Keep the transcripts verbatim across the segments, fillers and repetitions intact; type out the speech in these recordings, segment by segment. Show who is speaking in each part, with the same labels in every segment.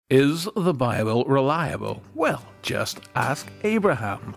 Speaker 1: Is the Bible reliable? Well, just ask Abraham.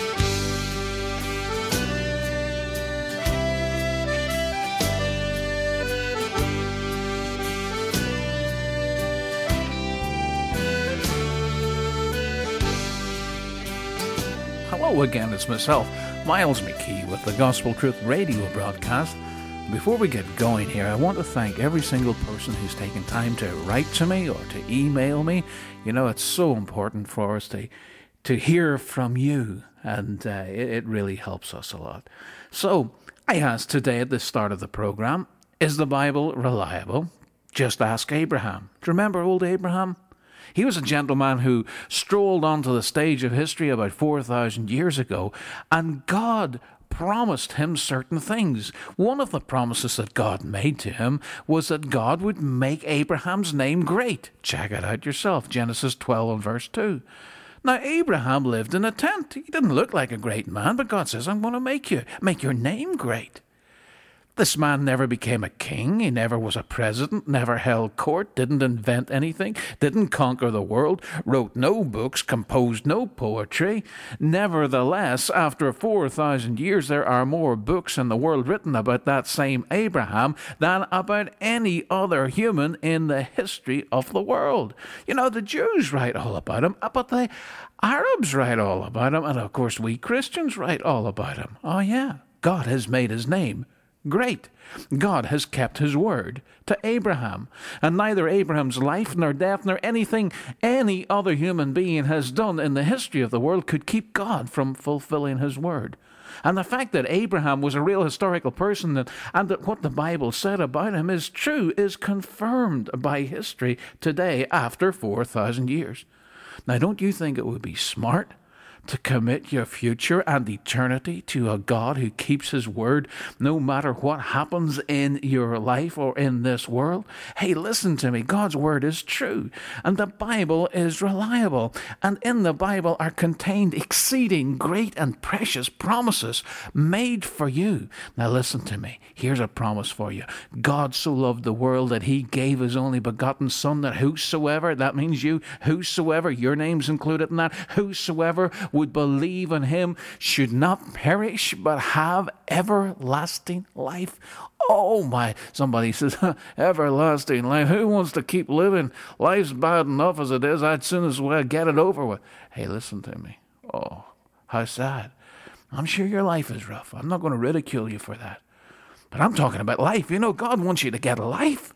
Speaker 1: Hello again, it's myself, Miles McKee, with the Gospel Truth radio broadcast. Before we get going here, I want to thank every single person who's taken time to write to me or to email me. You know, it's so important for us to to hear from you, and uh, it, it really helps us a lot. So, I asked today at the start of the program, is the Bible reliable? Just ask Abraham. Do you remember old Abraham? He was a gentleman who strolled onto the stage of history about four thousand years ago, and God promised him certain things. One of the promises that God made to him was that God would make Abraham's name great. Check it out yourself, Genesis twelve and verse two. Now, Abraham lived in a tent. He didn't look like a great man, but God says, I'm going to make you, make your name great. This man never became a king, he never was a president, never held court, didn't invent anything, didn't conquer the world, wrote no books, composed no poetry. Nevertheless, after four thousand years, there are more books in the world written about that same Abraham than about any other human in the history of the world. You know, the Jews write all about him, but the Arabs write all about him, and of course we Christians write all about him. Oh yeah, God has made his name great. God has kept his word to Abraham, and neither Abraham's life nor death nor anything any other human being has done in the history of the world could keep God from fulfilling his word. And the fact that Abraham was a real historical person and, and that what the Bible said about him is true is confirmed by history today after four thousand years. Now, don't you think it would be smart to commit your future and eternity to a God who keeps his word no matter what happens in your life or in this world? Hey, listen to me. God's word is true, and the Bible is reliable. And in the Bible are contained exceeding great and precious promises made for you. Now listen to me. Here's a promise for you. God so loved the world that he gave his only begotten Son, that whosoever, that means you, whosoever, your name's included in that, whosoever would believe in him should not perish but have everlasting life. Oh my, somebody says, everlasting life. Who wants to keep living? Life's bad enough as it is. I'd soon as well get it over with. Hey, listen to me. Oh, how sad. I'm sure your life is rough. I'm not going to ridicule you for that. But I'm talking about life. You know, God wants you to get a life.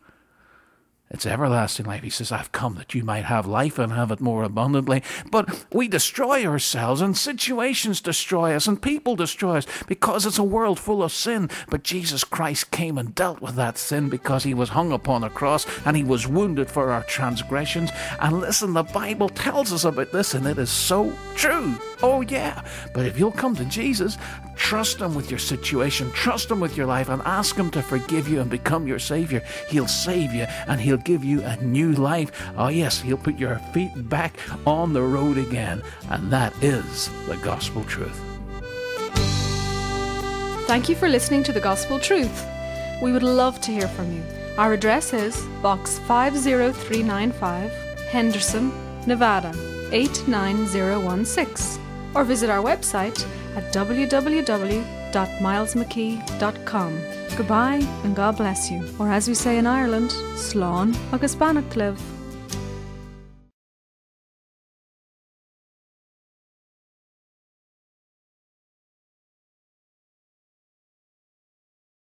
Speaker 1: It's everlasting life. He says, I've come that you might have life and have it more abundantly. But we destroy ourselves, and situations destroy us, and people destroy us because it's a world full of sin. But Jesus Christ came and dealt with that sin because he was hung upon a cross and he was wounded for our transgressions. And listen, the Bible tells us about this, and it is so true. Oh yeah. But if you'll come to Jesus, trust him with your situation, trust him with your life, and ask him to forgive you and become your Savior, he'll save you and he'll give you a new life. Oh yes, he'll put your feet back on the road again. And that is the gospel truth.
Speaker 2: Thank you for listening to the Gospel Truth. We would love to hear from you. Our address is Box five zero three nine five, Henderson, Nevada eight nine zero one six, or visit our website at w w w dot miles mckee dot com. Goodbye and God bless you. Or as we say in Ireland, Slán agus Banach Cliv.